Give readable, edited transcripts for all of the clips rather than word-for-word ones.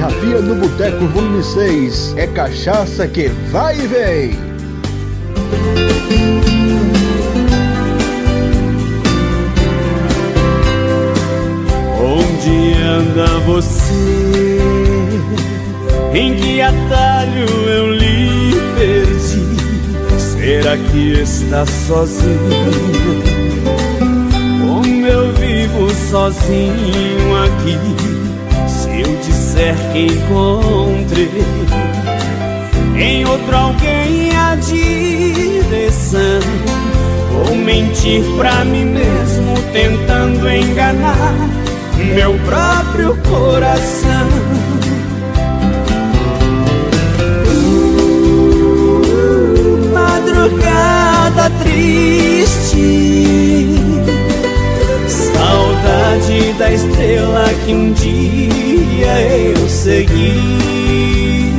Rafia no Boteco Volume 6. É cachaça que vai e vem. Onde anda você? Em que atalho eu lhe perdi? Será que está sozinho? Como eu vivo sozinho aqui? Se eu disser que encontrei em outro alguém a direção, vou mentir pra mim mesmo, tentando enganar meu próprio coração. Madrugada triste, saudade da estrela que um dia eu segui.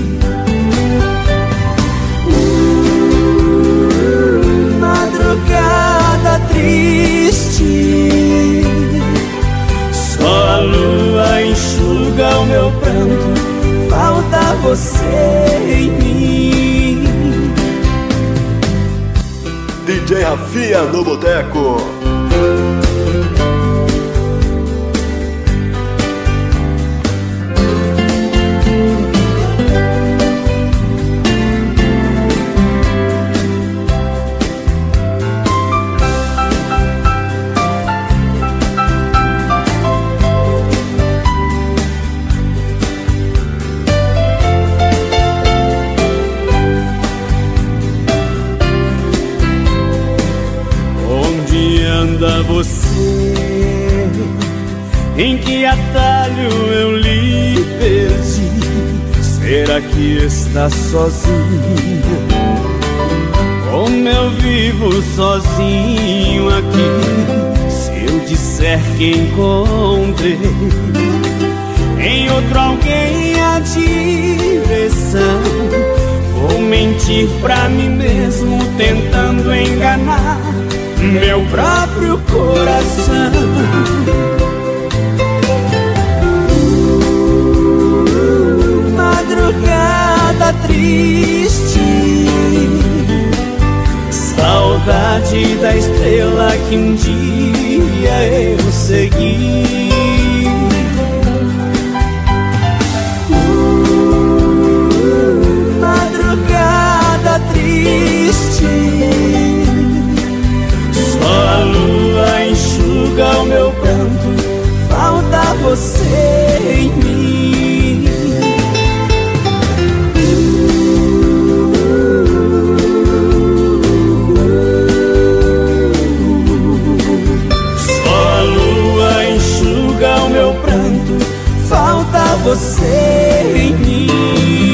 Madrugada triste, só a lua enxuga o meu pranto, falta você em mim. DJ Rafia no Boteco. Você, em que atalho eu lhe perdi? Será que está sozinho? Como eu vivo sozinho aqui? Se eu disser que encontrei em outro alguém a direção, vou mentir pra mim mesmo, tentando enganar meu próprio coração. Madrugada triste, saudade da estrela que um dia eu segui. Madrugada triste, a lua enxuga o meu pranto, falta você em mim. Só a lua enxuga o meu pranto, falta você em mim.